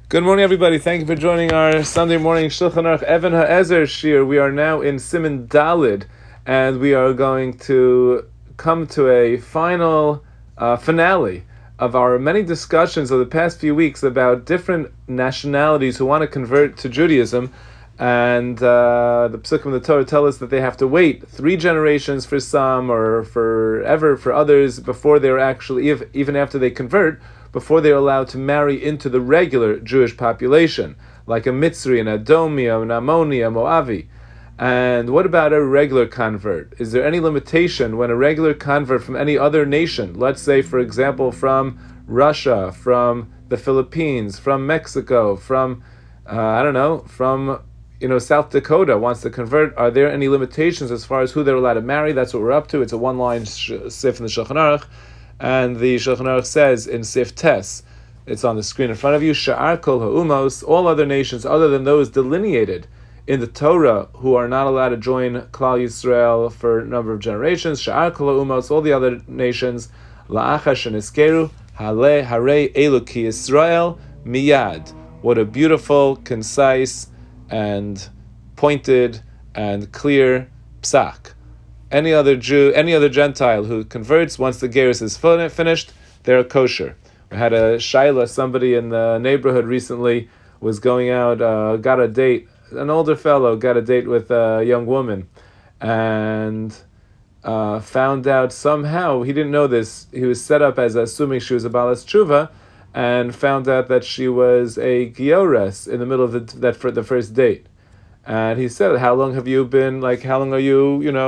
Good morning, everybody. Thank you for joining our Sunday morning Shulchan Aruch Even HaEzer Shir. We are now in Siman Dalid, and we are going to come to a final finale of our many discussions of the past few weeks about different nationalities who want to convert to Judaism. And the Psukim of the Torah tell us that they have to wait 3 generations for some, or forever for others, before they're actually, even after they convert, before they're allowed to marry into the regular Jewish population, like a Mitzri, an Adomi, an Ammoni, a Moavi. And what about a regular convert? Is there any limitation when a regular convert from any other nation, let's say, for example, from Russia, from the Philippines, from Mexico, from, from South Dakota wants to convert, are there any limitations as far as who they're allowed to marry? That's what we're up to. It's a one-line sif in the Shulchan Aruch. And the Shulchan Aruch says in Sif Tes, it's on the screen in front of you, Sha'ar kol ha'umos, all other nations other than those delineated in the Torah who are not allowed to join Klal Yisrael for a number of generations, Sha'ar kol ha'umos, all the other nations, la'acha sheniskeru, hare elu ki Yisrael miyad. What a beautiful, concise, and pointed and clear psak. Any other Jew, any other Gentile who converts, once the gerus is finished, they're kosher. We had a shaila, somebody in the neighborhood recently was going out, got a date, an older fellow got a date with a young woman, and found out somehow, he didn't know this, he was set up as assuming she was a balas tshuva, and found out that she was a giores in the middle of the first date. And he said, how long have you been, how long are you, he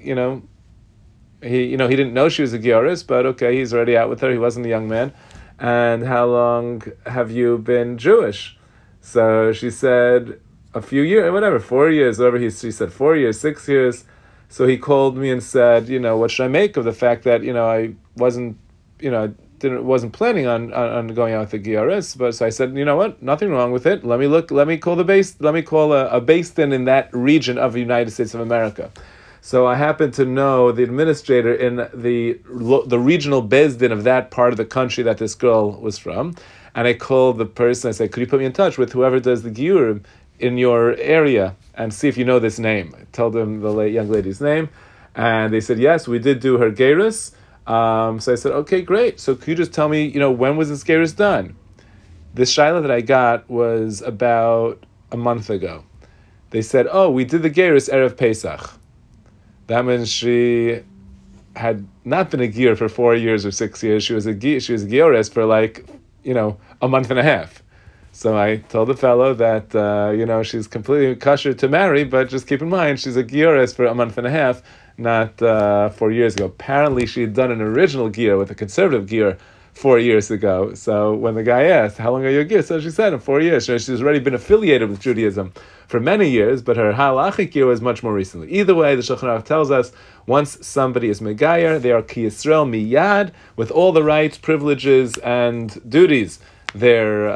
didn't know she was a Gioris, but okay, he's already out with her, he wasn't a young man. And how long have you been Jewish? So she said, a few years, whatever, 4 years, whatever she said, 4 years, 6 years. So he called me and said, what should I make of the fact that, I wasn't planning on going out with the Gioris, but so I said, you know what, nothing wrong with it. Let me call a Beis Din in that region of the United States of America. So I happen to know the administrator in the regional Beis Din of that part of the country that this girl was from, and I called the person. I said, could you put me in touch with whoever does the Giurim in your area and see if you know this name? I told them the young lady's name, and they said, yes, we did do her Gerus. So I said, okay, great. So could you just tell me, when was this gerus done? This shaila that I got was about a month ago. They said, oh, we did the gerus Erev Pesach. That means she had not been a gior for 4 years or 6 years. She was a giores for a month and a half. So I told the fellow that, she's completely kosher to marry, but just keep in mind, she's a giores for a month and a half, not 4 years ago. Apparently, she had done an original gear with a conservative gear 4 years ago. So when the guy asked, how long are you a gear? So she said, in 4 years. So she's already been affiliated with Judaism for many years, but her halachic gear was much more recently. Either way, the Shulchan Aruch tells us, once somebody is megayer, they are ki Yisrael miyad, with all the rights, privileges, and duties they're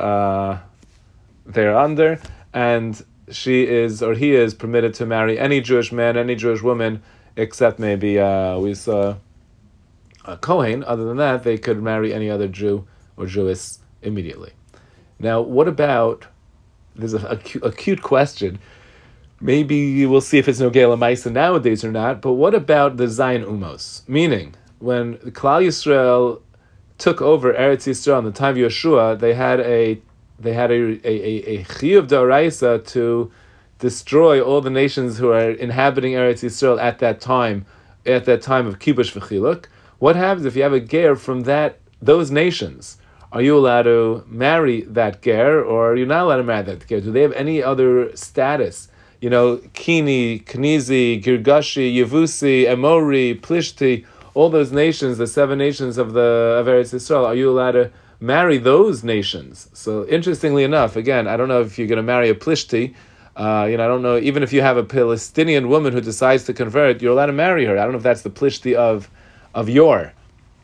under, and she is, or he is, permitted to marry any Jewish man, any Jewish woman, except maybe we saw a Kohen. Other than that, they could marry any other Jew or Jewess immediately. Now, what about, there's a cute question. Maybe we'll see if it's Nogei L'Maisa nowadays or not, but what about the Zayin Umos? Meaning, when Klal Yisrael took over Eretz Yisrael in the time of Yeshua, they had a chiyuv d'oraisa to destroy all the nations who are inhabiting Eretz Yisrael at that time of kibush v'chiluk. What happens if you have a ger from those nations? Are you allowed to marry that ger, or are you not allowed to marry that ger? Do they have any other status? Kini, Knizi, Girgashi, Yevusi, Emori, Plishti, all those nations, the 7 nations of Eretz Yisrael, are you allowed to marry those nations? So interestingly enough, again, I don't know if you're going to marry a Plishti. I don't know, even if you have a Palestinian woman who decides to convert, you're allowed to marry her. I don't know if that's the Plishti of Yor.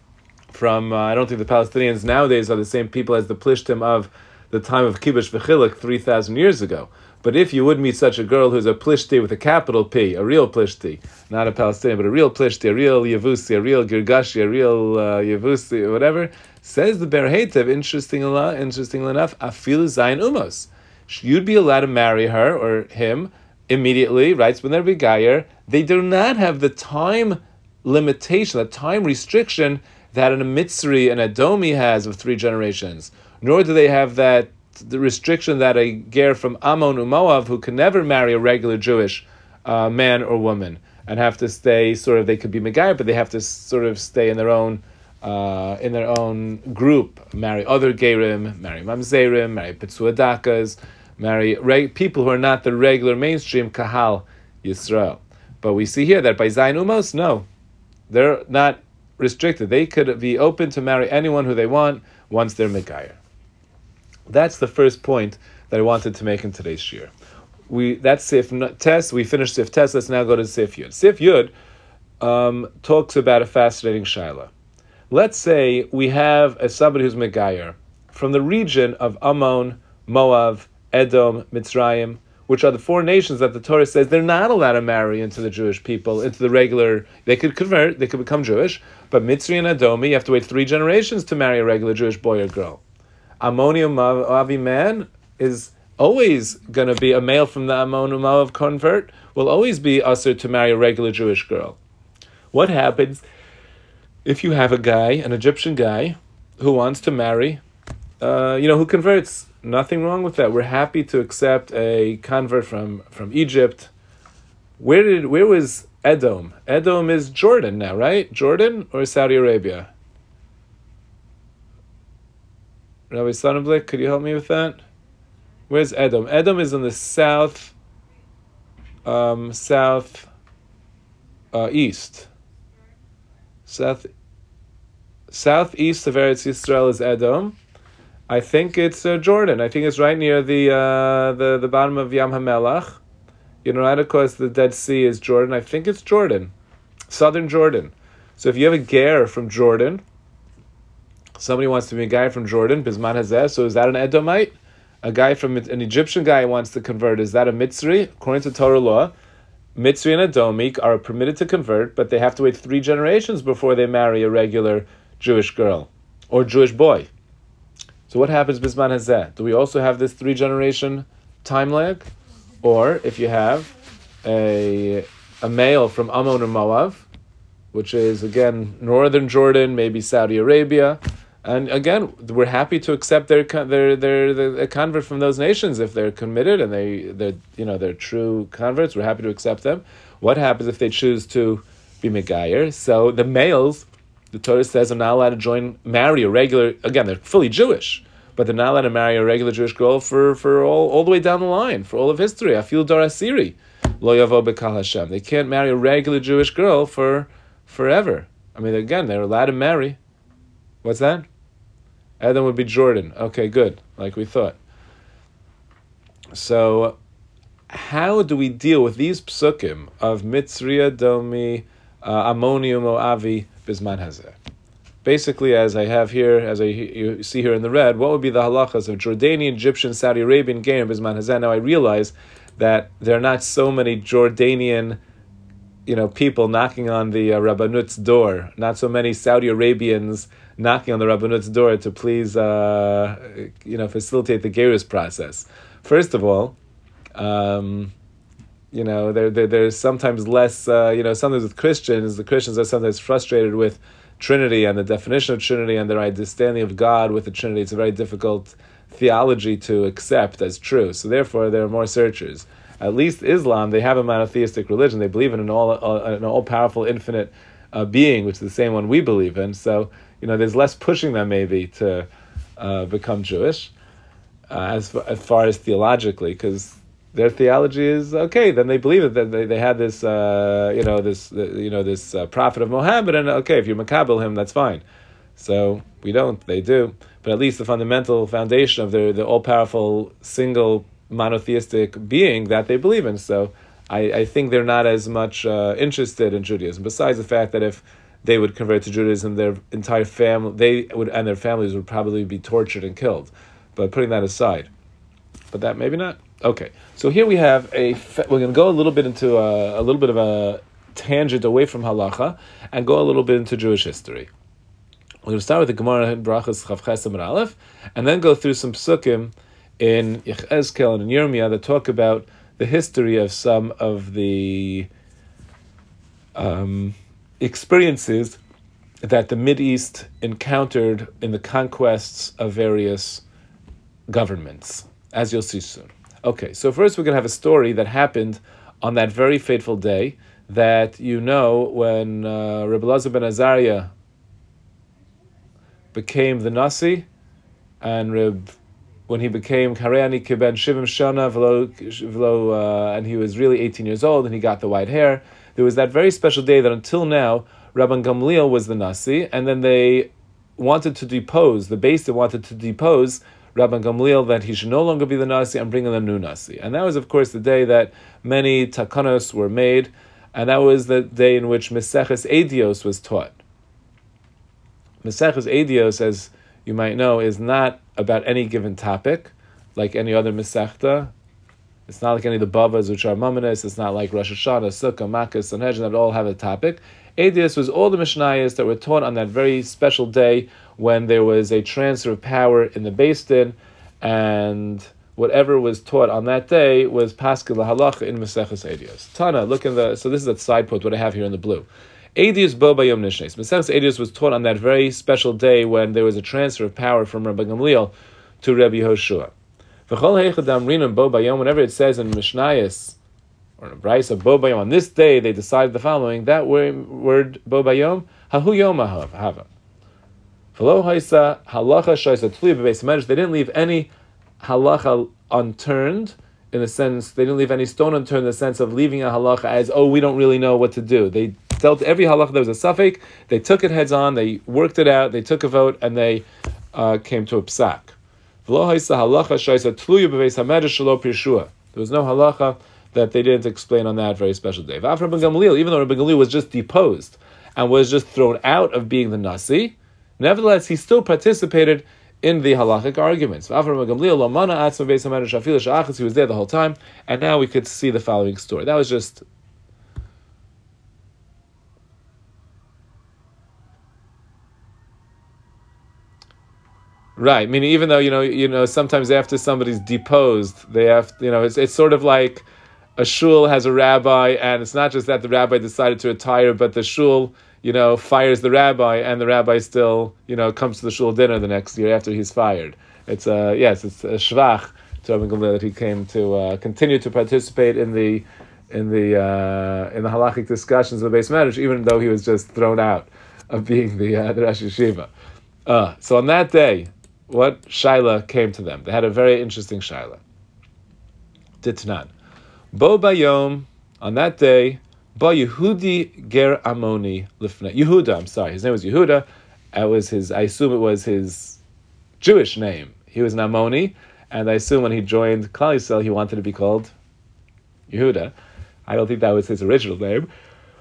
I don't think the Palestinians nowadays are the same people as the Plishtim of the time of Kibush V'chiluk 3,000 years ago. But if you would meet such a girl who's a Plishti with a capital P, a real Plishti, not a Palestinian, but a real Plishti, a real Yevusi, a real Girgashi, a real Yevusi, whatever, Says the Ber Heitev, interestingly enough, Afil Zayin Umos. You'd be allowed to marry her or him immediately, right? So when they're begayer, they do not have the time limitation, the time restriction that an Mitzri and Edomi has of 3 generations. Nor do they have the restriction that a ger from Ammon or Moab, who can never marry a regular Jewish man or woman, and have to stay they could be Megayer, but they have to sort of stay in their own group, marry other Gerim, marry Mamzerim, marry Petzuadakas, marry people who are not the regular mainstream Kahal Yisrael. But we see here that by Zayin Umos, no, they're not restricted. They could be open to marry anyone who they want once they're Megayer. That's the first point that I wanted to make in today's shir. That's Sif Tes. We finished Sif Tes. Let's now go to Sif Yud. Sif Yud talks about a fascinating shaila. Let's say we have somebody who's Megayer from the region of Ammon, Moab, Edom, Mitzrayim, which are the 4 nations that the Torah says they're not allowed to marry into the Jewish people, into the regular. They could convert, they could become Jewish, but Mitzri and Edomi, you have to wait 3 generations to marry a regular Jewish boy or girl. Ammonium Moavi man is always going to be a male from the Ammon Moav convert, will always be usher to marry a regular Jewish girl. What happens if you have a guy, an Egyptian guy, who wants to marry, who converts? Nothing wrong with that. We're happy to accept a convert from Egypt. Where was Edom? Edom is Jordan now, right? Jordan or Saudi Arabia? Rabbi Sonnenblick, could you help me with that? Where's Edom? Edom is in the south east. Southeast of Eretz Yisrael is Edom. I think it's Jordan. I think it's right near the bottom of Yam HaMelach. Right across the Dead Sea is Jordan. I think it's Jordan, southern Jordan. So if you have a ger from Jordan, somebody wants to be a guy from Jordan, Bisman Hazeh, so is that an Edomite? An Egyptian guy wants to convert, is that a Mitzri? According to Torah law, Mitzri and Edomi are permitted to convert, but they have to wait 3 generations before they marry a regular Jewish girl or Jewish boy. So what happens Bisman Hazeh? Do we also have this 3-generation time lag? Or if you have a male from Ammon or Moab, which is, again, northern Jordan, maybe Saudi Arabia, and again, we're happy to accept their convert from those nations if they're committed and they're true converts. We're happy to accept them. What happens if they choose to be Megayer? So the males, the Torah says, are not allowed to marry a regular. Again, they're fully Jewish, but they're not allowed to marry a regular Jewish girl for all the way down the line, for all of history. Afil Dor Asiri, Lo Yavo B'Kal Hashem. They can't marry a regular Jewish girl for forever. I mean, again, they're allowed to marry. What's that? Edom would be Jordan. Okay, good, like we thought. So, how do we deal with these psukim of Mitzri, Edomi, Ammonium, Moavi, Bisman Hazeh? Basically, as I have here, you see here in the red, what would be the halachas of Jordanian, Egyptian, Saudi Arabian, Gerim, Bisman Hazeh? Now I realize that there are not so many Jordanian people knocking on the Rabbanut's door, not so many Saudi Arabians knocking on the Rabbanut's door to please, facilitate the Gerus process. First of all, there's sometimes less, sometimes with Christians, the Christians are sometimes frustrated with Trinity and the definition of Trinity and their understanding of God with the Trinity. It's a very difficult theology to accept as true. So therefore, there are more searchers. At least Islam, they have a monotheistic religion. They believe in an all-powerful, infinite being, which is the same one we believe in. So, there's less pushing them maybe to become Jewish, as far as theologically, because their theology is okay. Then they believe that they had this, this prophet of Muhammad, and okay, if you makabel him, that's fine. So we don't; they do. But at least the fundamental foundation of the all-powerful, single, monotheistic being that they believe in. So I think they're not as much interested in Judaism. Besides the fact that if they would convert to Judaism, their entire family, and their families would probably be tortured and killed. But putting that aside, but that maybe not. Okay, so here we have we're going to go a little bit into a little bit of a tangent away from halacha and go a little bit into Jewish history. We're going to start with the Gemara in Brachos Chav Ches Amud Aleph, and then go through some psukim in Yechezkel and in Yirmiyah that talk about the history of some of the experiences that the Mideast encountered in the conquests of various governments, as you'll see soon. Okay, so first we're going to have a story that happened on that very fateful day that you know when Rebbe Elazar ben Azariah became the Nasi, and when he became Kareani Kiben Shivim Shana and he was really 18 years old and he got the white hair, there was that very special day that until now Rabban Gamliel was the Nasi, and then they wanted to depose, the Beis Din wanted to depose Rabban Gamliel that he should no longer be the Nasi and bring in a new Nasi. And that was, of course, the day that many takanos were made, and that was the day in which Meseches Eidios was taught. Meseches Eidios, as you might know, is not about any given topic, like any other Mesechta. It's not like any of the Bavas, which are Mamonis. It's not like Rosh Hashanah, Sukkah, Makkah, Sanhedrin, that all have a topic. Eidios was all the Mishnayos that were taught on that very special day when there was a transfer of power in the Beis Din, and whatever was taught on that day was Paschal Halacha in Meseches Eidios. Tana, look in the, so this is a side quote, what I have here in the blue. Eidios bo bayom nishnes. Meseches Eidios was taught on that very special day when there was a transfer of power from Rabbi Gamliel to Rabbi Yehoshua. Whenever it says in Mishnayos or in Braisa bo bayom, on this day they decided the following, that word bo bayom, hahu yom hava. They didn't leave any halacha unturned, in the sense, they didn't leave any stone unturned in the sense of leaving a halacha as, oh, we don't really know what to do. They dealt every halacha that was a suffix, they took it heads on, they worked it out, they took a vote, and they came to a psak. There was no halacha that they didn't explain on that very special day. Even though Rabbi Gamliel was just deposed and was just thrown out of being the Nasi, nevertheless, he still participated in the halachic arguments. He was there the whole time, and now we could see the following story. That was just right. Meaning, even though you know, sometimes after somebody's deposed, they have, it's sort of like a shul has a rabbi, and it's not just that the rabbi decided to retire, but the shul, fires the rabbi, and the rabbi still, comes to the shul dinner the next year after he's fired. It's a shvach to Rabbi Gamliel that he came to continue to participate in the halachic discussions of the Beis Medrash, even though he was just thrown out of being the Rosh Yeshiva. So on that day, what shaila came to them? They had a very interesting shaila. Ditnan. Bo bayom, on that day, Ba Yehudi Ger Amoni Lifnei. Yehuda, I'm sorry, his name was Yehuda. I assume it was his Jewish name. He was an Ammoni, and I assume when he joined Klal Yisrael, he wanted to be called Yehuda. I don't think that was his original name.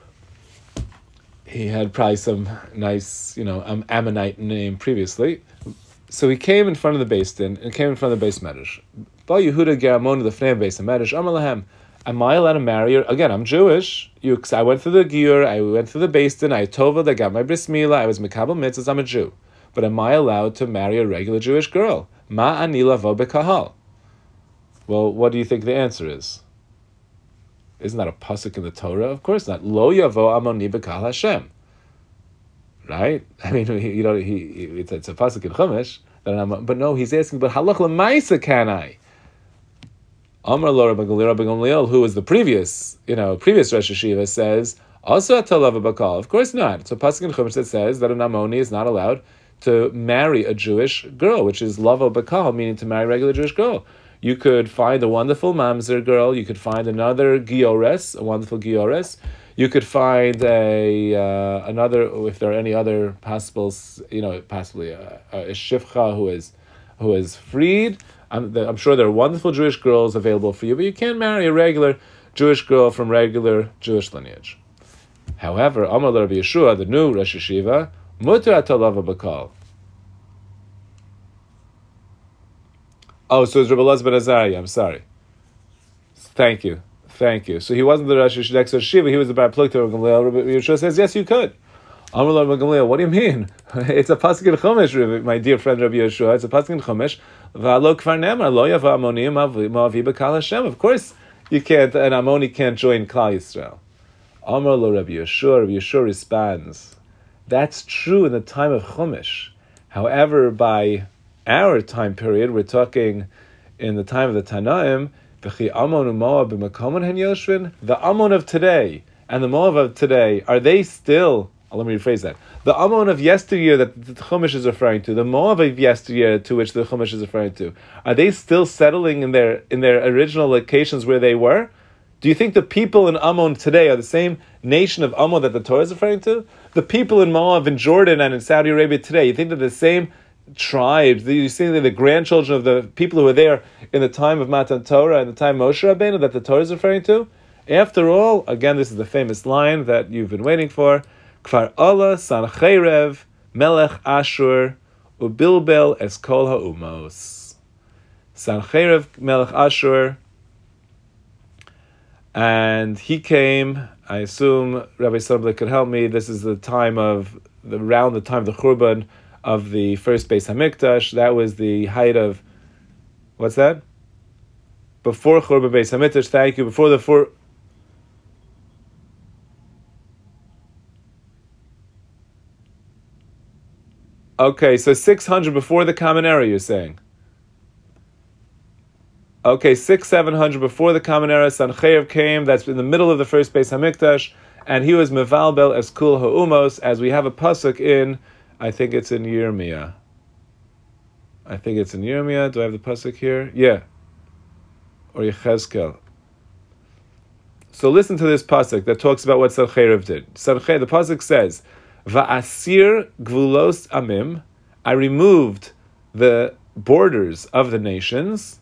He had probably some nice, Ammonite name previously. So he came in front of the Beis Din and came in front of the Beis Medrash. Ba Yehuda Ger Amoni Lifnei Beis Medrash. Amar lahem. Am I allowed to marry her? Again, I'm Jewish. I went through the Giyur, I went through the Beis Din, I told I got my bris milah, I was Mekabel mitzvahs, I'm a Jew. But am I allowed to marry a regular Jewish girl? Ma ani lavo bekahal. Well, what do you think the answer is? Isn't that a pasuk in the Torah? Of course not. Lo yavo amoni bekahal Hashem. Right? I mean, it's a pasuk in Chumash. But no, he's asking, but halach l'maisa can I? Amar lo Rabbi Gamliel, who was the previous Rosh Yeshiva, says, also atalav bakal. Of course not. It's a pasuk in Chumash that says that an Ammoni is not allowed to marry a Jewish girl, which is lavo bakal, meaning to marry a regular Jewish girl. You could find a wonderful mamzer girl. You could find another giores, a wonderful giores. You could find another, if there are any other possibles, possibly a shivcha who is freed. I'm sure there are wonderful Jewish girls available for you, but you can't marry a regular Jewish girl from regular Jewish lineage. However, Amar Rabbi Yeshua, the new Rosh Yeshiva, mutar atalava bakal. Oh, so it's Rabbi Elazar ben Azariah. I'm sorry. Thank you. So he wasn't the Rosh Yeshiva, he was the Bar Plukta of Gamliel. Rabbi Yeshua says, yes, you could. Amar lo Rabbi Gamliel, what do you mean? It's a pasuk in Chumash, my dear friend Rabbi Yeshua. It's a pasuk in Chumash. V'alo kvar nemar lo yava Ammonim moavi b'kal Hashem. Of course, you can't. An Ammoni can't join Klal Yisrael. Amar lo Rabbi Yeshua. Rabbi Yeshua responds, that's true in the time of Chumash. However, by our time period, we're talking in the time of the Tanaim, V'chi Ammon u'Moab b'makomon hen yoshvin. The Ammon of today and the Moab of today, are they still? Let me rephrase that. The Ammon of yesteryear that the Chumash is referring to, the Moab of yesteryear to which the Chumash is referring to, are they still settling in their original locations where they were? Do you think the people in Ammon today are the same nation of Ammon that the Torah is referring to? The people in Moab, in Jordan, and in Saudi Arabia today, you think that the same tribes, you see they're the grandchildren of the people who were there in the time of Matan Torah and the time of Moshe Rabbeinu that the Torah is referring to? After all, again, this is the famous line that you've been waiting for, Kfar Allah Sancherev Melech Ashur Ubilbel Es Kol HaUmos. Sancherev Melech Ashur, and he came, I assume Rabbi Soblik could help me, this is around the time of the Churban of the first Beis HaMikdash. That was the height of, what's that? Before Churban Beis HaMikdash, thank you, Okay, so 600 before the Common Era, you're saying? Okay, 700 before the Common Era, Sancheiriv came, that's in the middle of the first Beis HaMikdash, and he was Mevalbel as Kul Ha'umos, as we have a pasuk in, I think it's in Yirmiyah. Do I have the pasuk here? Yeah. Or Yechezkel. So listen to this pasuk that talks about what Sancheiriv did. The pasuk says, Va'asir gvulos amim, I removed the borders of the nations.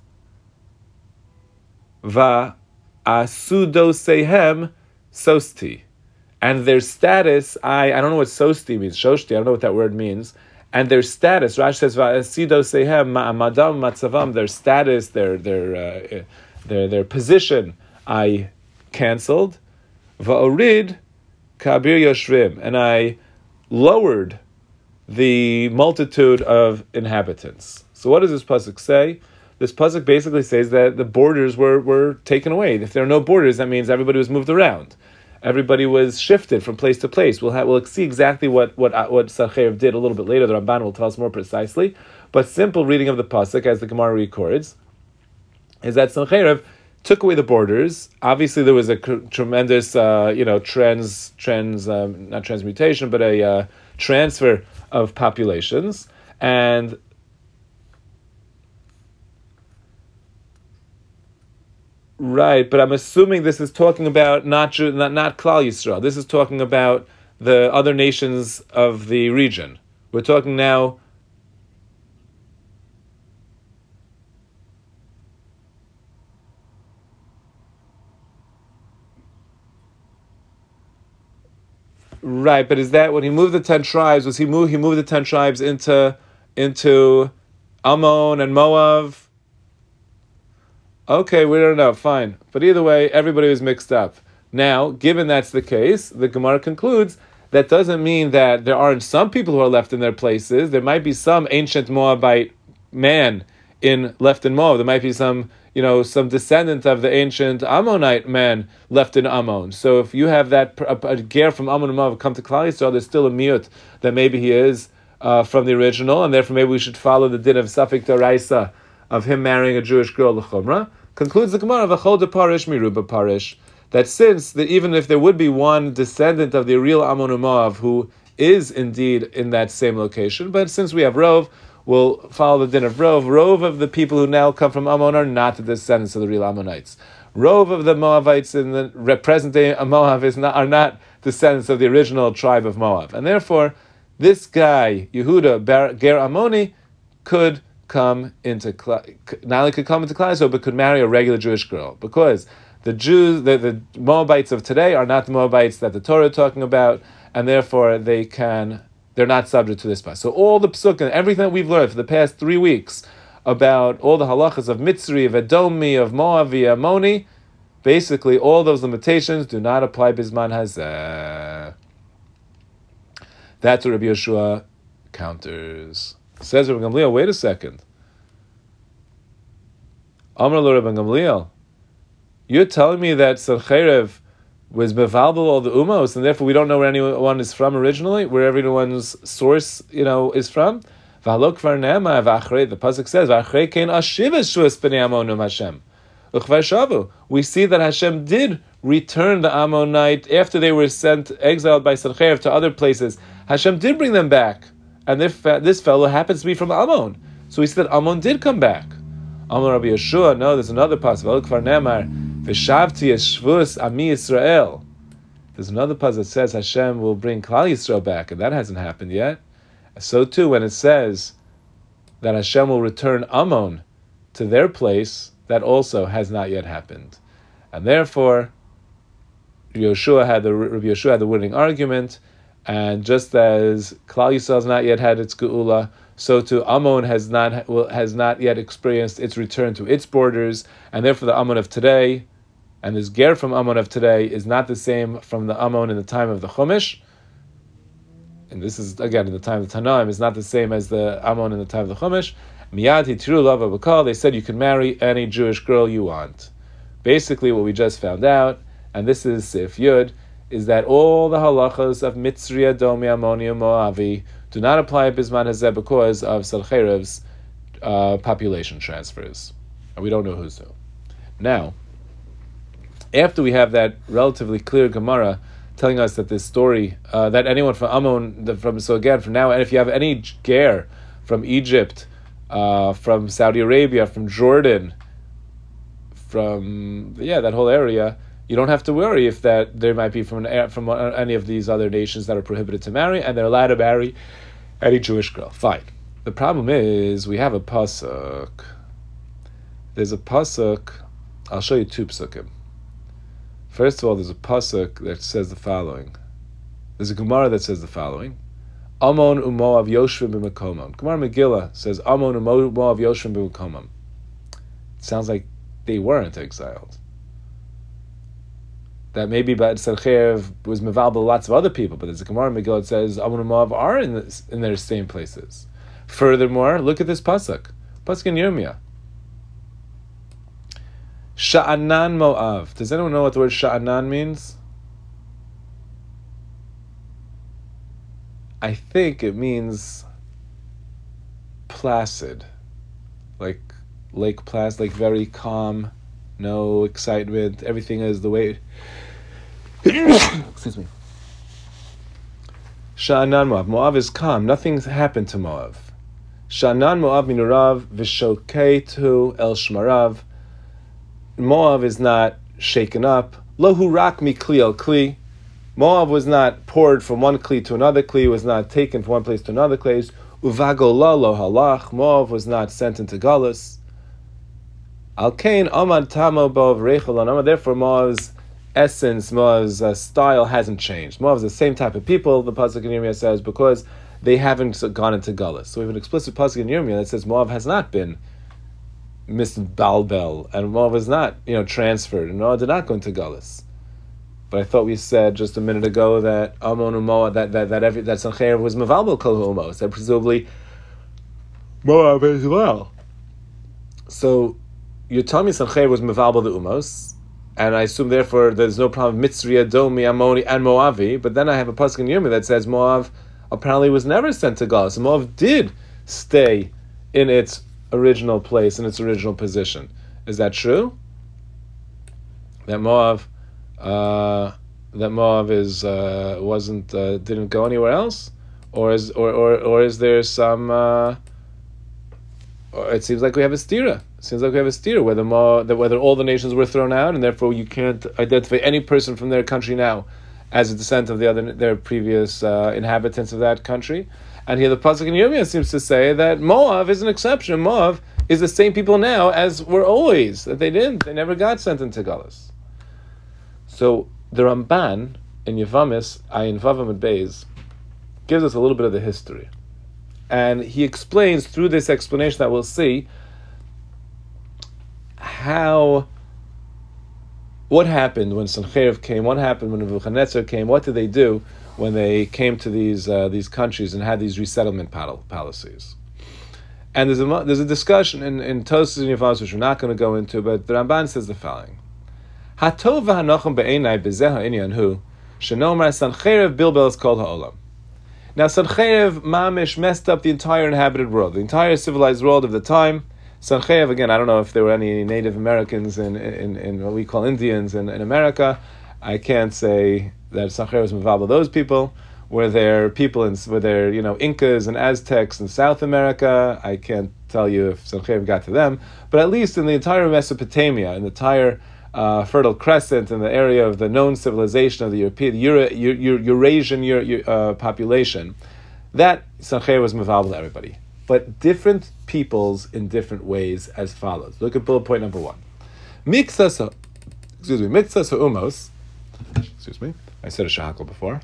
Va'asudo sehem sosti, and their status, I don't know what sosti means, shoshti, I don't know what that word means, and their status, Rashi says, Va'asido sehem ma'amadam matzavam, their status, their position, I canceled. Va'orid kabir yoshrim, and I lowered the multitude of inhabitants. So what does this pasuk say? This pasuk basically says that the borders were taken away. If there are no borders, that means everybody was moved around. Everybody was shifted from place to place. We'll see exactly what Sancheiriv did a little bit later. The Ramban will tell us more precisely. But simple reading of the pasuk, as the Gemara records, is that Sancheiriv took away the borders. Obviously, there was a tremendous, not transmutation, but a transfer of populations, and right. But I'm assuming this is talking about not Klal Yisrael. This is talking about the other nations of the region. We're talking now. Right, but is that when he moved the 10 tribes? He moved the 10 tribes into Ammon and Moab? Okay, we don't know. Fine, but either way, everybody was mixed up. Now, given that's the case, the Gemara concludes that doesn't mean that there aren't some people who are left in their places. There might be some ancient Moabite man left in Moab. There might be some descendant of the ancient Ammonite man left in Ammon. So if you have that a ger from Ammon and Moab come to Klal Yisrael, there's still a miut that maybe he is from the original, and therefore maybe we should follow the din of Safik Doraisa of him marrying a Jewish girl, l'chumra. Concludes the Gemara, v'chol de parish miruba parish, that even if there would be one descendant of the real Ammon and Moab who is indeed in that same location, but since we have Rov, we'll follow the din of Rov. Rov of the people who now come from Ammon are not the descendants of the real Ammonites. Rov of the Moabites in the present-day Moab are not descendants of the original tribe of Moab. And therefore, this guy, Yehuda Ger Ammoni, could come into not only could come into Klal Yisrael, but could marry a regular Jewish girl, because the Jews, the Moabites of today, are not the Moabites that the Torah is talking about, and therefore they're not subject to this pass. So all the psukim, everything that we've learned for the past 3 weeks about all the halachas of Mitzri, of Edomi, of Moavi, Ammoni, basically all those limitations do not apply bisman hazeh. That's what Rabbi Yeshua counters. Says Rabbi Gamliel, wait a second. Amar lo Rabbi Gamliel, you're telling me that Sancheiriv was mevalbel all the umos, and therefore we don't know where anyone is from originally, where everyone's source, is from. The pasuk says, "V'achrei kein ashiv shuas b'nei Ammonum Hashem." We see that Hashem did return the Ammonite after they were exiled by Sancheiriv to other places. Hashem did bring them back, and this fellow happens to be from Ammon, so we see that Ammon did come back. Amar Rabbi Yeshua, no, there's another pasuk. V'shavti yeshvus ami Yisrael. There's another pasuk that says Hashem will bring Klal Yisrael back, and that hasn't happened yet. So too, when it says that Hashem will return Ammon to their place, that also has not yet happened. And therefore, Rabbi Yeshua had the winning argument, and just as Klal Yisrael has not yet had its geula, so too Ammon has not yet experienced its return to its borders, and therefore the Ammon of today, and this ger from Ammon of today, is not the same from the Ammon in the time of the Chumash. And this is, again, in the time of the Tanaim, is not the same as the Ammon in the time of the Chumash. Miyad hitiru lava b'kal, they said you can marry any Jewish girl you want. Basically, what we just found out, and this is Sif Yud, is that all the halachas of Mitzri, Adomi, Ammoni, and Moavi do not apply at Bisman Hazeh because of Sancheiriv's population transfers. And we don't know who's who. Now, after we have that relatively clear Gemara telling us that this story, that anyone from Ammon, from now, and if you have any ger from Egypt, from Saudi Arabia, from Jordan, from that whole area, you don't have to worry if that there might be from any of these other nations that are prohibited to marry, and they're allowed to marry any Jewish girl. Fine. The problem is we have a pasuk. There's a pasuk. I'll show you two psukim. First of all, there's a pasuk that says the following. There's a Gemara that says the following. Ammon u'Moav yoshvim b'makomam. Gemara Megillah says Ammon u'Moav yoshvim b'makomam. It sounds like they weren't exiled. That maybe Bad Sancheiriv was mevalbel lots of other people, but there's a Gemara Megillah that says Ammon and Moav are in their same places. Furthermore, look at this pasuk. Pasuk in Yirmiyah. Sha'anan Moav. Does anyone know what the word Sha'anan means? I think it means placid, like Lake Placid, like very calm, no excitement. Everything is the way. Excuse me. Sha'anan Moav. Moav is calm. Nothing's happened to Moav. Sha'anan Moav minurav v'shokeitu el shmarav. Moav is not shaken up. Lo hurak mikli el kli. Moav was not poured from one kli to another kli, was not taken from one place to another place. Uvagola lo halach. Moav was not sent into Galus. Al kain amad tamo bov rechel anama. Therefore, Moav's essence, Moav's style hasn't changed. Moav's the same type of people, the pasuk in Yirmiyah says, because they haven't gone into Galus. So we have an explicit pasuk in Yirmiyah that says Moav has not been misbalbel, and Moav was not, transferred, and Moav did not go into Galus. But I thought we said just a minute ago that Ammon and Moav, that Sancheiriv was mevalbel kol humos, that presumably Moav as well. So you're telling me Sancheiriv was mevalbel the umos, and I assume therefore there's no problem Mitzri, Adomi, Ammoni, and Moavi. But then I have a pasuk in Yirmiyah that says Moav apparently was never sent to Galus. Moav did stay in its original place, in its original position. Is that true? That Moav didn't go anywhere else, or is there some? It seems like we have a stira. Whether all the nations were thrown out, and therefore you can't identify any person from their country now as a descent of their previous inhabitants of that country. And here the pasuk in Yirmiyah seems to say that Moav is an exception. Moav is the same people now as were always, that they never got sent into Galus. So the Ramban in Yavamis, Ayin Vavam and Beis, gives us a little bit of the history. And he explains, through this explanation that we'll see, What happened when Sancheiriv came? What happened when Nebuchadnezzar came? What did they do when they came to these countries and had these resettlement policies? And there's a discussion in Tosfos and Yevamos, which we're not going to go into, but the Ramban says the following: Hatov v'hanochem be'enai b'zeh ha'inyan hu shenomar Sancheiriv bilbel kol ha'olam. Now Sancheiriv mamish messed up the entire inhabited world, the entire civilized world of the time. Sancheiriv, again, I don't know if there were any Native Americans in what we call Indians in America. I can't say that Sancheiriv was involved with those people. Were there people were there Incas and Aztecs in South America? I can't tell you if Sancheiriv got to them, but at least in the entire Mesopotamia, in the entire Fertile Crescent, in the area of the known civilization of the Eurasian population, that Sancheiriv was involved with everybody. But different peoples in different ways as follows. Look at bullet point number 1. Mixas ha'umos. Excuse me, I said a shahakal before.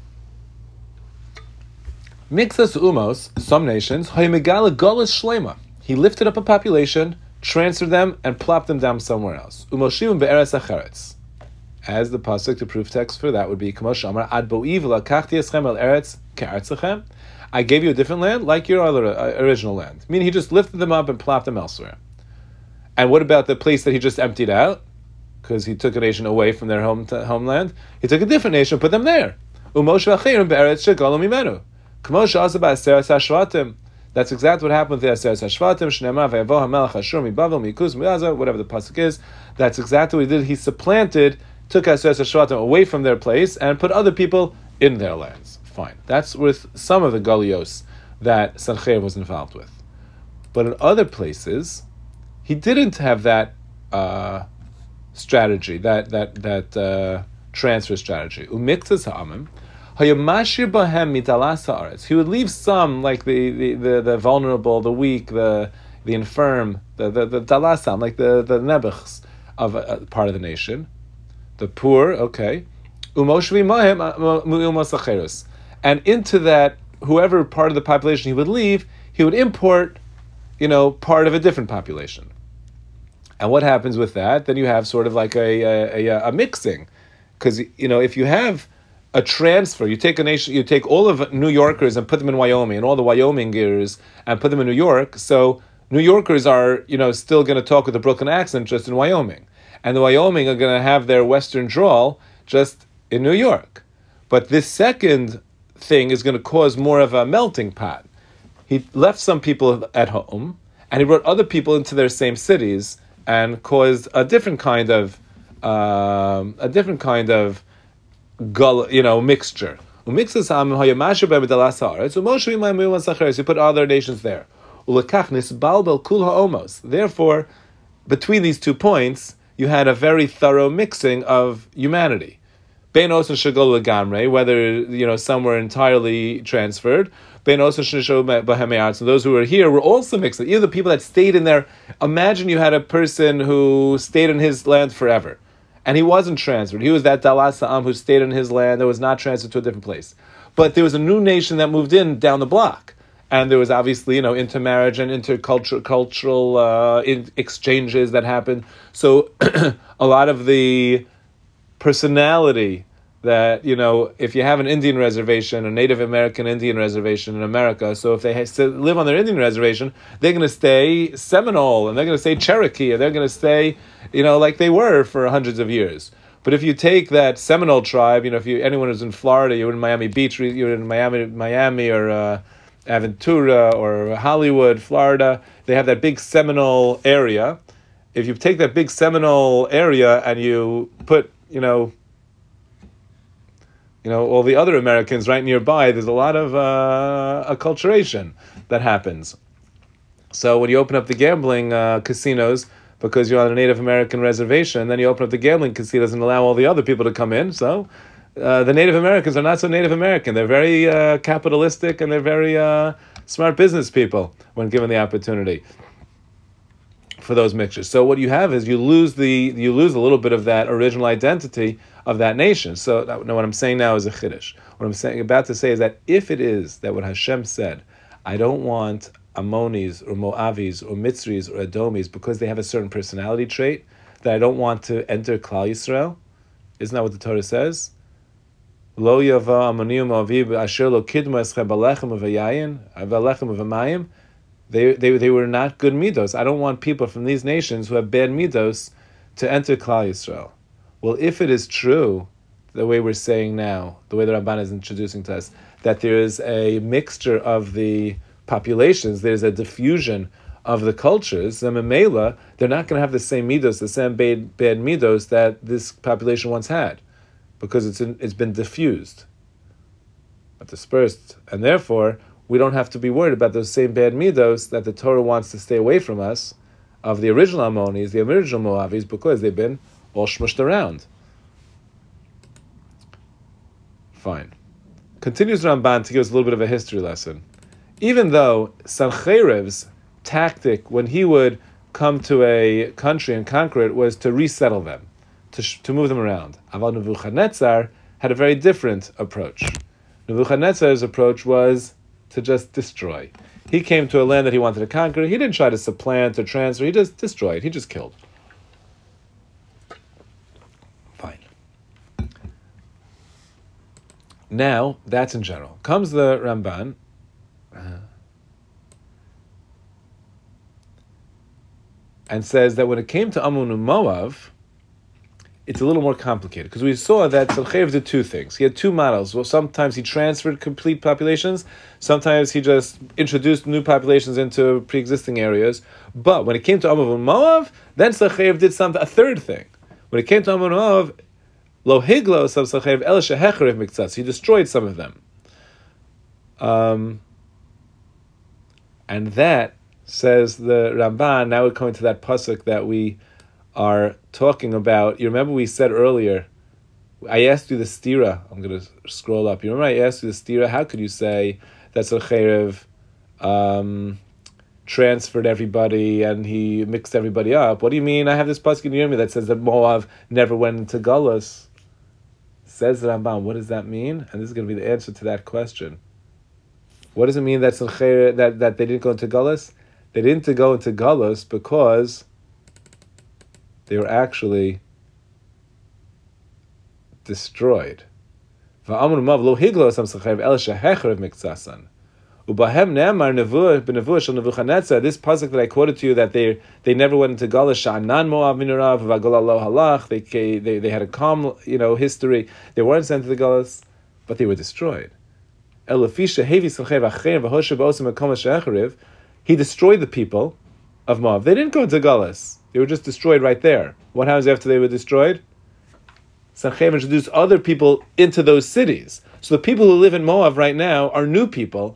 Mixas umos, some nations, Hayimegala Golas Shlema. He lifted up a population, transferred them, and plopped them down somewhere else. Umoshivim be'eretz acheretz. As the pasuk, the proof text for that would be Kamosh Amar Ad Bo'iv lakachti eschem el eretz ke'artzachem. I gave you a different land like your other original land. Meaning he just lifted them up and plopped them elsewhere. And what about the place that he just emptied out? Because he took a nation away from their homeland. He took a different nation and put them there. Umosh v'achirim be'eretz shegalu mimenu. That's exactly what happened with the Aseret HaShvatim. Shneimar v'yavo hamelech Ashur miBavel miKuz mi'Gaza, whatever the pasuk is. That's exactly what he did. He supplanted, took Aseret HaShvatim away from their place and put other people in their lands. Fine. That's with some of the Galios that Sancheiriv was involved with. But in other places, he didn't have that strategy, that transfer strategy. Umiktzas ha'amim. He would leave some, like the vulnerable, the weak, the infirm, the dalasam, like the nebuchs of a part of the nation, the poor. Okay, and into that, whoever part of the population he would leave, he would import, part of a different population. And what happens with that? Then you have sort of like a mixing, because if you have a transfer, you take a nation, you take all of New Yorkers and put them in Wyoming, and all the Wyomingers and put them in New York. So New Yorkers are, still going to talk with a Brooklyn accent just in Wyoming, and the Wyoming are going to have their Western drawl just in New York. But this second thing is going to cause more of a melting pot. He left some people at home, and he brought other people into their same cities and caused a different kind of mixture. You put other nations there. Therefore, between these 2 points, you had a very thorough mixing of humanity. Whether some were entirely transferred, and those who were here were also mixed. Even the people that stayed in there. Imagine you had a person who stayed in his land forever, and he wasn't transferred. He was that Dalas Sa'am who stayed in his land that was not transferred to a different place. But there was a new nation that moved in down the block. And there was obviously, intermarriage and intercultural exchanges that happened. So a lot of the personality that, if you have an Indian reservation, a Native American Indian reservation in America, so if they live on their Indian reservation, they're going to stay Seminole, and they're going to stay Cherokee, and they're going to stay, like they were for hundreds of years. But if you take that Seminole tribe, if anyone who's in Florida, you're in Miami Beach, you're in Miami or Aventura or Hollywood, Florida, they have that big Seminole area. If you take that big Seminole area and you put, all the other Americans right nearby, there's a lot of acculturation that happens. So when you open up the gambling casinos, because you're on a Native American reservation, then you open up the gambling casinos and allow all the other people to come in. So the Native Americans are not so Native American. They're very capitalistic, and they're very smart business people when given the opportunity for those mixtures. So what you have is you lose a little bit of that original identity of that nation. So now what I'm saying now is a chiddush. What I'm about to say is that if it is that what Hashem said, I don't want Ammonis or Moavis or Mitzris or Edomis because they have a certain personality trait, that I don't want to enter Klal Yisrael? Isn't that what the Torah says? Lo yava amoniyum aviv asher lo kidma eschem balechem uvayayin balechem uvamayim. They were not good midos. I don't want people from these nations who have bad midos to enter Klal Yisrael. Well, if it is true, the way we're saying now, the way the Ramban is introducing to us, that there is a mixture of the populations, there's a diffusion of the cultures, then Mamela, they're not going to have the same midos, the same bad midos that this population once had, because it's been diffused, dispersed, and therefore we don't have to be worried about those same bad midos that the Torah wants to stay away from us, of the original Ammonis, the original Moavis, because they've been all smushed around. Fine. Continues Ramban to give us a little bit of a history lesson. Even though Sancheriv's tactic, when he would come to a country and conquer it, was to resettle them, to move them around. Aval Nebuchadnezzar had a very different approach. Nebuchadnezzar's approach was to just destroy. He came to a land that he wanted to conquer. He didn't try to supplant or transfer. He just destroyed. He just killed. Fine. Now, that's in general. Comes the Ramban. And says that when it came to Ammon and Moav, it's a little more complicated, because we saw that Sancheiriv did two things. He had two models. Well, sometimes he transferred complete populations, sometimes he just introduced new populations into pre-existing areas. But when it came to Ammon and Moav, then Sancheiriv did a third thing. When it came to Ammon and Moav, Lo higlo some Sancheiriv el shehecheriv miktzas. He destroyed some of them. And that, says the Ramban, now we're coming to that pasuk that we are talking about. You remember we said earlier, I asked you the stira, I'm going to scroll up. You remember I asked you the stira, how could you say that Sancheiriv transferred everybody and he mixed everybody up? What do you mean? I have this pasuk in Yirmiyah that says that Moav never went into Galus. Says the Ramban, what does that mean? And this is going to be the answer to that question. What does it mean that Sancheiriv, that they didn't go into Galus? They didn't go into Galus because they were actually destroyed. This pasuk that I quoted to you, that they never went into Galus, they had a calm, history. They weren't sent to the Galus, but they were destroyed. He destroyed the people of Moab. They didn't go into Galus. They were just destroyed right there. What happens after they were destroyed? Sancheiriv introduced other people into those cities. So the people who live in Moab right now are new people.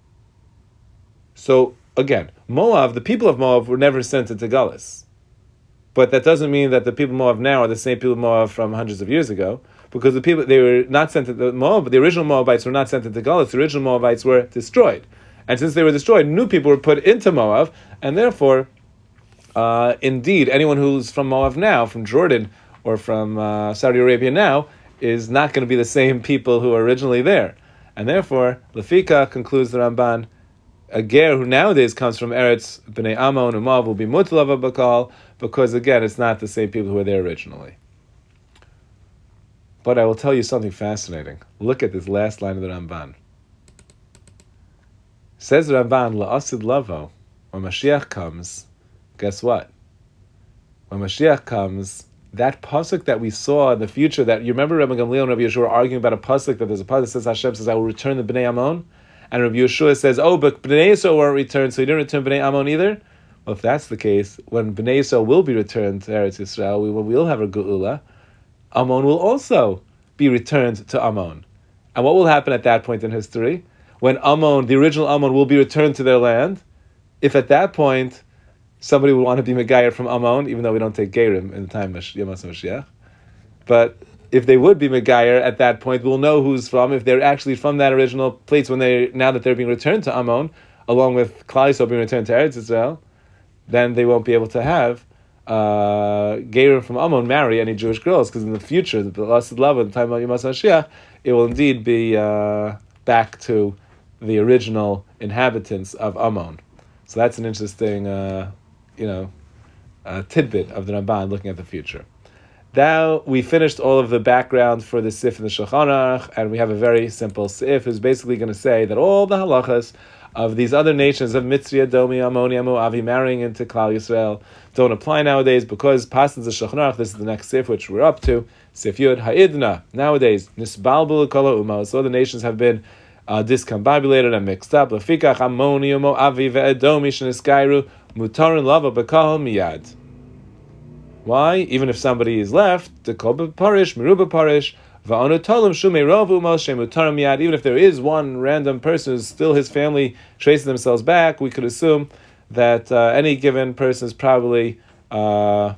So again, Moab, the people of Moab were never sent into Galus. But that doesn't mean that the people of Moab now are the same people of Moab from hundreds of years ago, because they were not sent to Moab. The original Moabites were not sent into Galus. The original Moabites were destroyed. And since they were destroyed, new people were put into Moab, and therefore, indeed, anyone who's from Moab now, from Jordan, or from Saudi Arabia now, is not going to be the same people who were originally there. And therefore, Lefika, concludes the Ramban, a ger who nowadays comes from Eretz Bnei Ammon and Moab will be mutlav bakal, because again, it's not the same people who were there originally. But I will tell you something fascinating. Look at this last line of the Ramban. Says Ramban, la'asid lavo, when Mashiach comes, guess what? When Mashiach comes, that pasuk that we saw in the future, that you remember Rabbi Gamliel and Rabbi Yeshua were arguing about a pasuk, that there's a pasuk that says Hashem says, I will return the Bnei Ammon, and Rabbi Yeshua says, oh, but Bnei Yisrael won't return, so you didn't return Bnei Ammon either? Well, if that's the case, when Bnei Yisrael will be returned to Eretz Yisrael, we will have a Geula, Ammon will also be returned to Ammon. And what will happen at that point in history? When Ammon, the original Ammon, will be returned to their land, if at that point somebody would want to be Megayer from Ammon, even though we don't take Gerim in the time of Yom HaMashiach, but if they would be Megayer at that point, we'll know who's from, if they're actually from that original place now that they're being returned to Ammon, along with Klal Yisrael being returned to Eretz Yisrael, then they won't be able to have Gerim from Ammon marry any Jewish girls, because in the future, the Lasted Lava, at the time of Yom HaMashiach, it will indeed be back to the original inhabitants of Ammon. So that's an interesting, tidbit of the Ramban looking at the future. Now we finished all of the background for the Sif in the Shulchan Aruch, and we have a very simple Sif who's basically going to say that all the halachas of these other nations of Mitzri, Adomi, Ammoni, Moavi marrying into Klal Yisrael don't apply nowadays because past the Shulchan Aruch. This is the next Sif which we're up to. Sif Yud Ha'idna. Nowadays, Nisbalbul Kol Umos. So the nations have been discombobulated and mixed up. Lefikach Ammoni, Moavi, ve'Edomi sheniskairu mutarin lava b'kahal miyad. Why? Even if somebody is left, the kol b'parish, meruba parish, va'anu tolim shumei rov umal shemutarim miyad. Even if there is one random person who's still his family tracing themselves back, we could assume that any given person is probably parish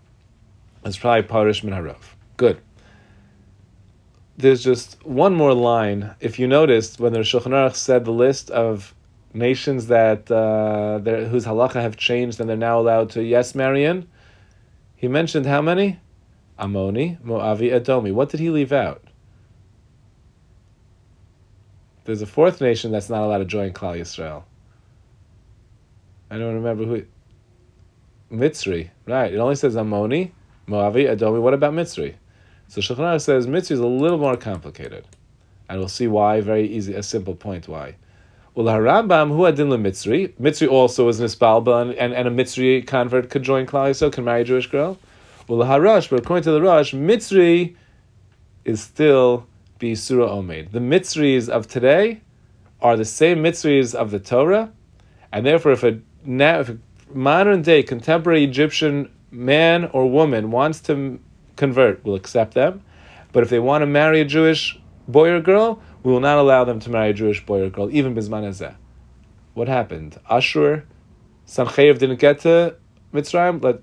min harov. Good. There's just one more line. If you noticed, when the Shulchan Aruch said the list of nations that whose halacha have changed and they're now allowed to marry in, he mentioned how many? Ammoni, Moavi, Edomi. What did he leave out? There's a fourth nation that's not allowed to join Klal Yisrael. I don't remember who. Mitzri, right? It only says Ammoni, Moavi, Edomi. What about Mitzri? So Shulchan Aruch says Mitzri is a little more complicated, and we'll see why. Very easy, a simple point why. Rambam hu adin leMitzri. Mitzri also is nisbalba, and a Mitzri convert could join Klal Yisrael, can marry a Jewish girl. Harash, but according to the Rosh, Mitzri is still B'Yisura Omed. The Mitzris of today are the same Mitzris of the Torah, and therefore if a modern day contemporary Egyptian man or woman wants to convert, we'll accept them. But if they want to marry a Jewish boy or girl, we will not allow them to marry a Jewish boy or girl, even Bizman Hazeh. What happened? Ashur, Sancheyev didn't get to Mitzrayim.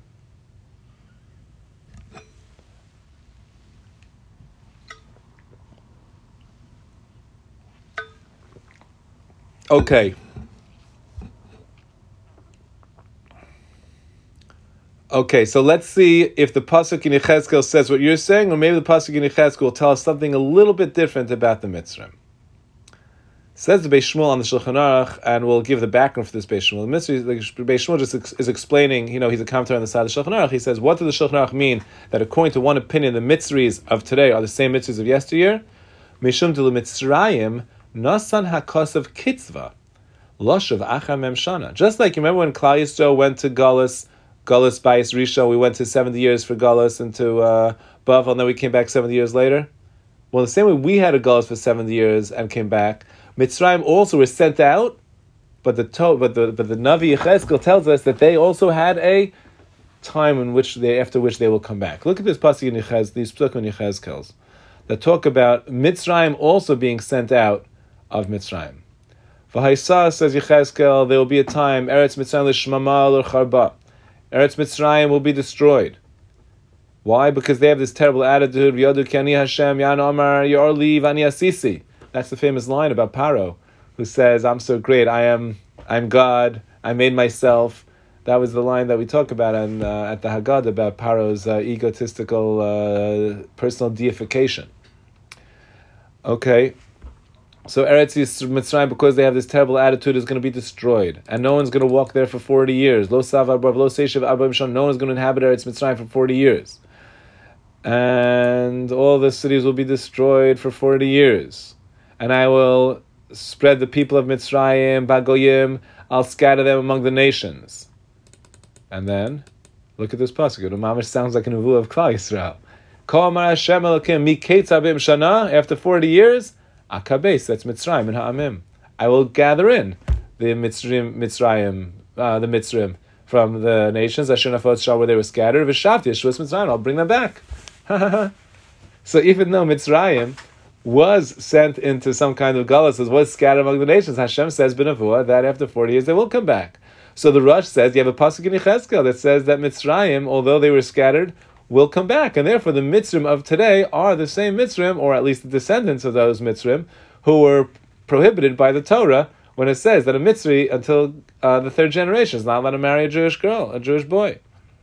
Okay, so let's see if the pasuk in Yechezkel says what you're saying, or maybe the pasuk in Yechezkel will tell us something a little bit different about the Mitzrayim. Says the Beis Shmuel on the Shulchan Aruch, and we'll give the background for this Beis Shmuel. The Beis Shmuel just is explaining, he's a commentator on the side of the Shulchan Aruch. He says, what does the Shulchan Aruch mean that according to one opinion, the Mitzris of today are the same Mitzris of yesteryear? Mishum to the Mitzrayim, nasan hakosav kitzva, loshav achar memshana. Just like, you remember when Klal Yisrael went to Galus Bais Rishon, we went to 70 years for Galus and to Bavel, and then we came back 70 years later. Well, the same way we had a Galus for 70 years and came back, Mitzrayim also were sent out, but the Navi Yechezkel tells us that they also had a time after which they will come back. Look at this pasuk in Yechezkel, these pasuk in Yechezkel that talk about Mitzrayim also being sent out of Mitzrayim. V'haisa, says Yechezkel, there will be a time Eretz Mitzrayim l'shmama l'charba. Eretz Mitzrayim will be destroyed. Why? Because they have this terrible attitude. Yadu ki ani Hashem, Yan Omar Yorli v'ani asisi. That's the famous line about Paro, who says, "I'm so great. I'm God. I made myself." That was the line that we talk about at the Haggadah about Paro's egotistical personal deification. Okay. So Eretz Mitzrayim, because they have this terrible attitude, is going to be destroyed, and no one's going to walk there for 40 years. Lo sav arbav, lo seishav arba'im shana. No one's going to inhabit Eretz Mitzrayim for 40 years, and all the cities will be destroyed for 40 years. And I will spread the people of Mitzrayim, Bagoyim. I'll scatter them among the nations. And then look at this pasuk. It mamish sounds like a nevuah of Klal Yisrael. Kol amar Hashem Elokim miketz arba'im shana. After 40 years. Akabes, that's Mitzrayim and Ha'amim. I will gather in the Mitzrayim from the nations, Asher Nafot Shah, where they were scattered. V'shavti Yeshuas Mitzrayim, I'll bring them back. So even though Mitzrayim was sent into some kind of galus, was scattered among the nations, Hashem says b'nevuah that after 40 years they will come back. So the Rosh says, you have a pasuk in Yechezkel that says that Mitzrayim, although they were scattered, will come back, and therefore the Mitzrim of today are the same Mitzrim, or at least the descendants of those Mitzrim, who were prohibited by the Torah when it says that a Mitzri until the third generation is not allowed to marry a Jewish girl, a Jewish boy.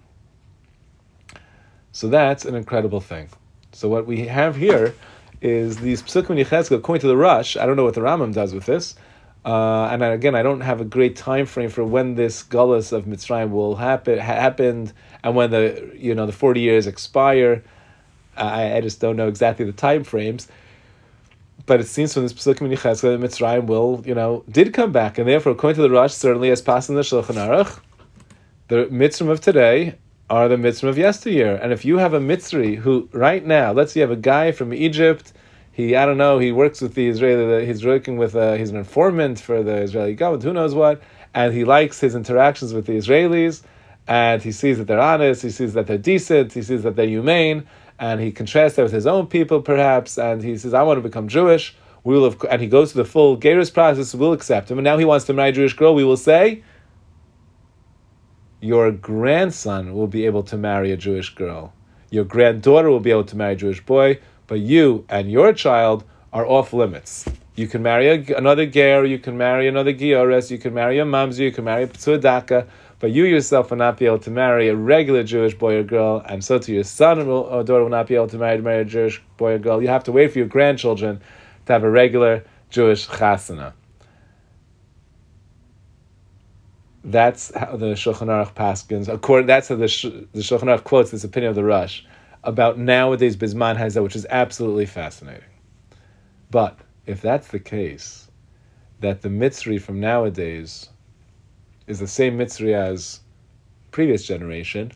So that's an incredible thing. So what we have here is these Psukim in Yechezkel, according to the Rosh, I don't know what the Rambam does with this, And again, I don't have a great time frame for when this Gullus of Mitzrayim will happened, and when the 40 years expire. I just don't know exactly the time frames. But it seems from this Pesukim in Yechezkel that Mitzrayim did come back, and therefore, according to the Rosh, certainly as passed in the Shulchan Aruch, the Mitzrayim of today are the Mitzrayim of yesteryear. And if you have a Mitzri who, right now, let's say you have a guy from Egypt, he works with the Israeli, he's working with, he's an informant for the Israeli government, who knows what, and he likes his interactions with the Israelis, and he sees that they're honest, he sees that they're decent, he sees that they're humane, and he contrasts that with his own people, perhaps, and he says, I want to become Jewish, and he goes through the full Gerus process, we'll accept him, and now he wants to marry a Jewish girl, we will say, your grandson will be able to marry a Jewish girl. Your granddaughter will be able to marry a Jewish boy, but you and your child are off limits. You can marry another ger, you can marry another giores, you can marry a mamzer, you can marry a psuadaka, but you yourself will not be able to marry a regular Jewish boy or girl, and so to your son or daughter will not be able to marry a Jewish boy or girl. You have to wait for your grandchildren to have a regular Jewish chasana. That's how the Shulchan Aruch paskins. That's how the Shulchan Aruch quotes this opinion of the Rosh about nowadays Bisman Hazeh, which is absolutely fascinating. But if that's the case, that the Mitzri from nowadays is the same Mitzri as previous generation,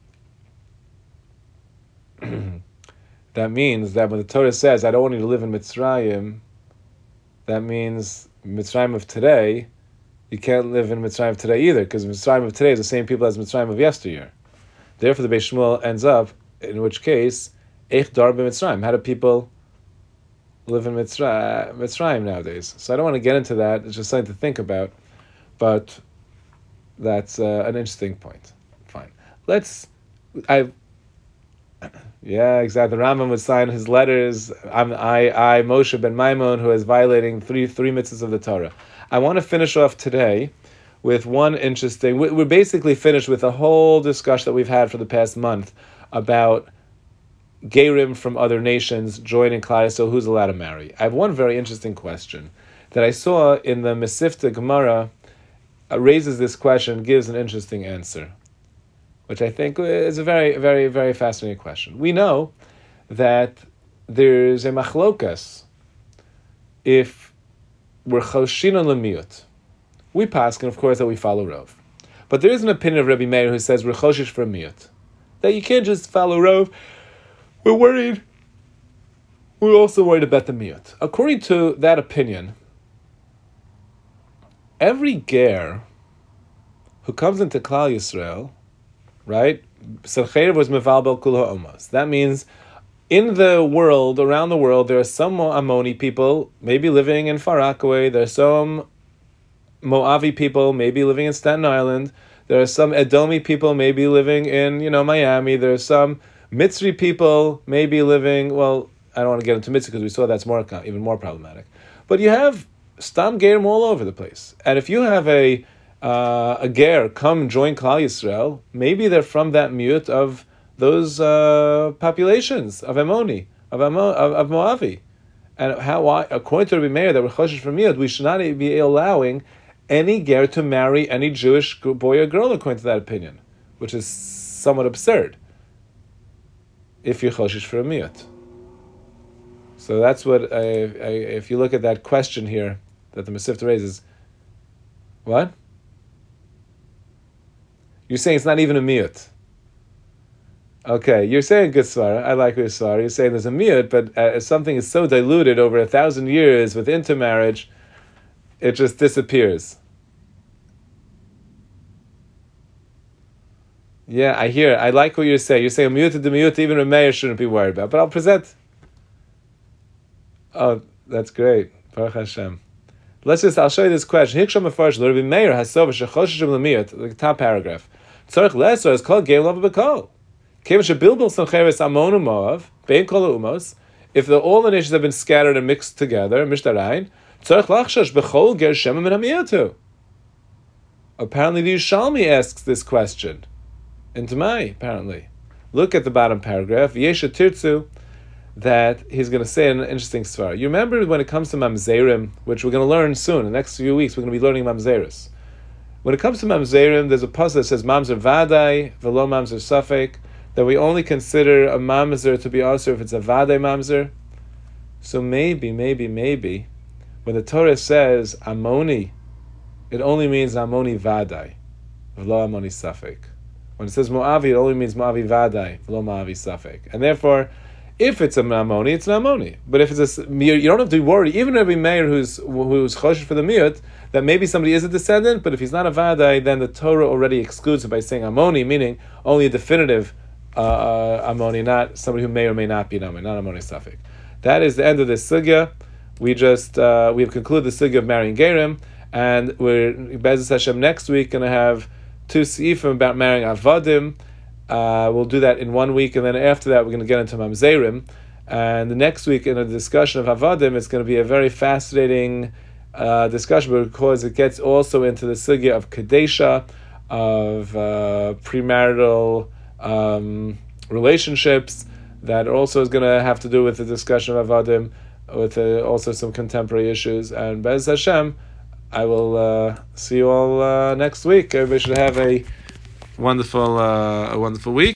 that means that when the Torah says, I don't want you to live in Mitzrayim, that means Mitzrayim of today, you can't live in Mitzrayim of today either, because Mitzrayim of today is the same people as Mitzrayim of yesteryear. Therefore, the Beis Shmuel ends up, in which case, Eich dar b'Mitzrayim. How do people live in Mitzrayim nowadays? So I don't want to get into that. It's just something to think about. But that's an interesting point. Fine. Yeah, exactly. The Rambam would sign his letters. I, Moshe ben Maimon, who is violating three mitzvahs of the Torah. I want to finish off today with one interesting... We're basically finished with a whole discussion that we've had for the past month about Gerim from other nations joining Klal Yisrael, who's allowed to marry. I have one very interesting question that I saw in the Mesivta Gemara, raises this question, gives an interesting answer, which I think is a very, very, very fascinating question. We know that there's a machlokas if we're choshin on lemiyut. We paskin, of course, that we follow Rov. But there is an opinion of Rabbi Meir who says we're choshish for miyut. That you can't just follow Rov. We're worried. We're also worried about the miyut. According to that opinion, every ger who comes into Klal Yisrael, right? Sancheiriv was mevalbel kul ha'omas. That means in the world, around the world, there are some Ammoni people maybe living in Far Rockaway. There are some Moavi people maybe living in Staten Island. There are some Edomi people maybe living in, Miami. There are some Mitzri people maybe living, well, I don't want to get into Mitzri because we saw that's even more problematic. But you have Stam Gerim all over the place. And if you have a ger come join Klal Yisrael, maybe they're from that miyut of those populations of Ammoni, of Moavi. And why, according to Rabbi Meir, that we're choshesh for miyut, we should not be allowing any ger to marry any Jewish boy or girl, according to that opinion, which is somewhat absurd if you're choshesh for a miyut. So that's what, if you look at that question here that the Mesivta raises, what? You're saying it's not even a miyut. Okay, you're saying good svara. I like your svara. You're saying there's a miyut, but something is so diluted over 1,000 years with intermarriage, it just disappears. Yeah, I hear. I like what you're saying. You're saying miyut to the miyut, even a mayor shouldn't be worried about. But I'll present. Oh, that's great. Baruch Hashem. I'll show you this question. Hiksham Mefarsh, Rabbi Meir Hasov Shechoshesh L'miyut, the top paragraph. Tzarich Leser is called Geim Lava B'Kol. If all the nations have been scattered and mixed together, apparently the Yishalmi asks this question. In Tamai, apparently. Look at the bottom paragraph. Yesha Tirtzu, that he's going to say an interesting svar. You remember when it comes to mamzerim, which we're going to learn soon, in the next few weeks, we're going to be learning mamzeris. When it comes to mamzerim, there's a pasuk that says mamzer vadai, velo mamzer safek, that we only consider a mamzer to be also if it's a vadai mamzer. So maybe, when the Torah says amoni, it only means amoni vadai, velo amoni safek. When it says moavi, it only means moavi vadai, velo moavi safek. And therefore, if it's a mamoni, it's an amoni. But if it's you don't have to worry, even Rabbi Meir who's choshesh for the miyut, that maybe somebody is a descendant, but if he's not a vadai, then the Torah already excludes it by saying amoni, meaning only a definitive amoni, not somebody who may or may not be an amoni, not amoni safek. That is the end of this sugya. We have concluded the sugya of marrying gerim, and we're Be'ezus Hashem next week going to have 2 seifim about marrying avadim. We'll do that in 1 week, and then after that we're going to get into mamzerim. And the next week in a discussion of avadim, it's going to be a very fascinating discussion because it gets also into the sugya of kadesha, of premarital relationships, that also is going to have to do with the discussion of avadim, with also some contemporary issues. And Be'ez Hashem, I will see you all next week. Everybody should have a wonderful week.